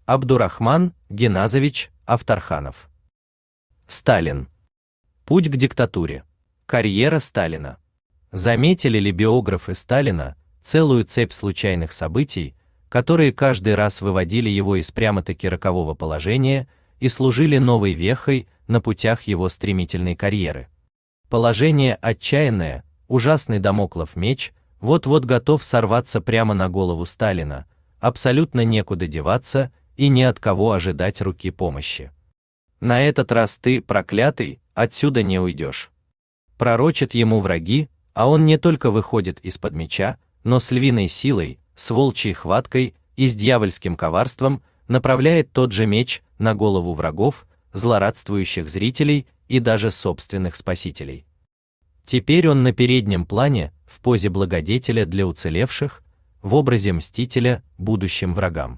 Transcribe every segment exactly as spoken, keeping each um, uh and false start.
Абдурахман Геназович Авторханов. Сталин. Путь к диктатуре. Карьера Сталина. Заметили ли биографы Сталина целую цепь случайных событий, которые каждый раз выводили его из прямо-таки рокового положения и служили новой вехой на путях его стремительной карьеры? Положение отчаянное, ужасный дамоклов меч вот-вот готов сорваться прямо на голову Сталина, абсолютно некуда деваться и ни от кого ожидать руки помощи. На этот раз ты, проклятый, отсюда не уйдешь. Пророчат ему враги, а он не только выходит из-под меча, но с львиной силой, с волчьей хваткой и с дьявольским коварством направляет тот же меч на голову врагов, злорадствующих зрителей и даже собственных спасителей. Теперь он на переднем плане, в позе благодетеля для уцелевших, в образе мстителя будущим врагам.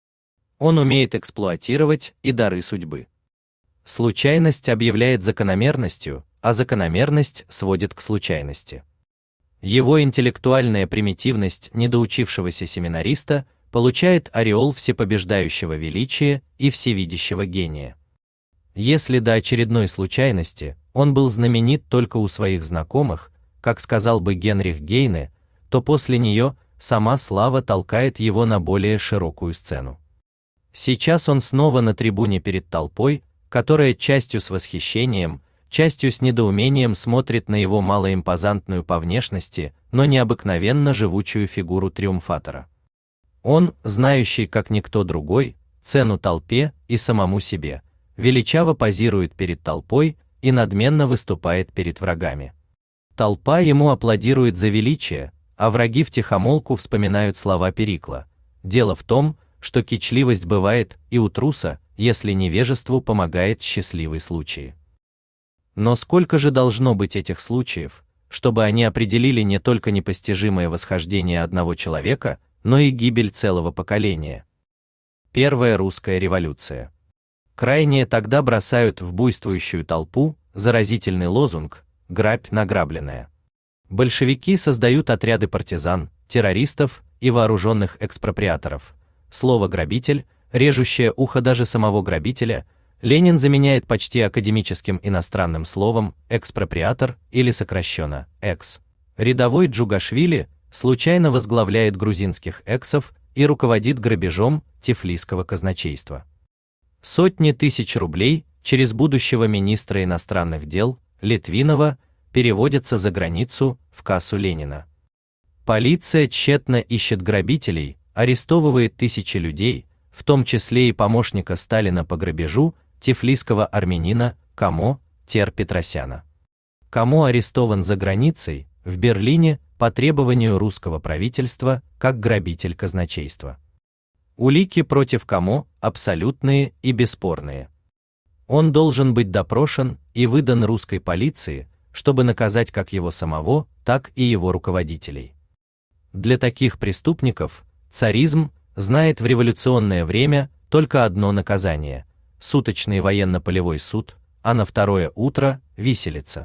Он умеет эксплуатировать и дары судьбы. Случайность объявляет закономерностью, а закономерность сводит к случайности. Его интеллектуальная примитивность недоучившегося семинариста получает ореол всепобеждающего величия и всевидящего гения. Если до очередной случайности он был знаменит только у своих знакомых, как сказал бы Генрих Гейне, то после нее сама слава толкает его на более широкую сцену. Сейчас он снова на трибуне перед толпой, которая частью с восхищением, частью с недоумением смотрит на его малоимпозантную по внешности, но необыкновенно живучую фигуру триумфатора. Он, знающий как никто другой цену толпе и самому себе, величаво позирует перед толпой и надменно выступает перед врагами. Толпа ему аплодирует за величие, а враги втихомолку вспоминают слова Перикла. Дело в том, что кичливость бывает и у труса, если невежеству помогает счастливый случай. Но сколько же должно быть этих случаев, чтобы они определили не только непостижимое восхождение одного человека, но и гибель целого поколения? Первая русская революция. Крайние тогда бросают в буйствующую толпу заразительный лозунг «Грабь награбленное». Большевики создают отряды партизан, террористов и вооруженных экспроприаторов. Слово «грабитель», режущее ухо даже самого грабителя, Ленин заменяет почти академическим иностранным словом «экспроприатор» или сокращенно «экс». Рядовой Джугашвили случайно возглавляет грузинских эксов и руководит грабежом тифлисского казначейства. Сотни тысяч рублей через будущего министра иностранных дел Литвинова переводятся за границу в кассу Ленина. Полиция тщетно ищет грабителей, арестовывает тысячи людей, в том числе и помощника Сталина по грабежу, тифлисского армянина Камо Тер-Петросяна. Камо арестован за границей, в Берлине, по требованию русского правительства, как грабитель казначейства. Улики против Камо абсолютные и бесспорные. Он должен быть допрошен и выдан русской полиции, чтобы наказать как его самого, так и его руководителей. Для таких преступников царизм знает в революционное время только одно наказание – суточный военно-полевой суд, а на второе утро – виселица.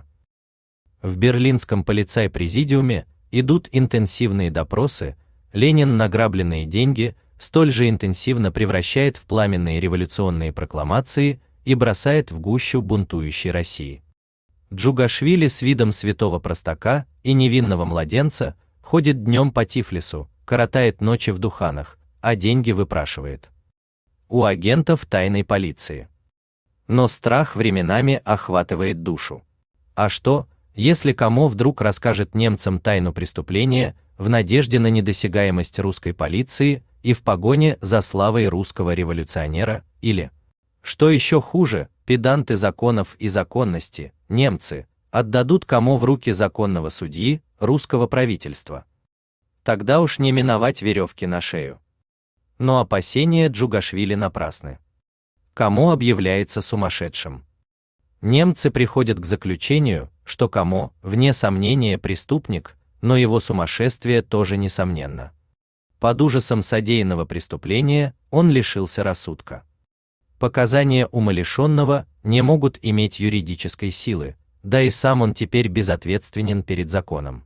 В берлинском полицай-президиуме идут интенсивные допросы, Ленин награбленные деньги столь же интенсивно превращает в пламенные революционные прокламации и бросает в гущу бунтующей России. Джугашвили с видом святого простака и невинного младенца ходит днем по Тифлису, коротает ночи в духанах, а деньги выпрашивает у агентов тайной полиции. Но страх временами охватывает душу. А что, если Камо вдруг расскажет немцам тайну преступления в надежде на недосягаемость русской полиции и в погоне за славой русского революционера, или, что еще хуже, педанты законов и законности, немцы, отдадут Камо в руки законного судьи, русского правительства? Тогда уж не миновать веревки на шею. Но опасения Джугашвили напрасны. Камо объявляется сумасшедшим. Немцы приходят к заключению, что Камо, вне сомнения, преступник, но его сумасшествие тоже несомненно. Под ужасом содеянного преступления он лишился рассудка. Показания умалишенного не могут иметь юридической силы, да и сам он теперь безответственен перед законом.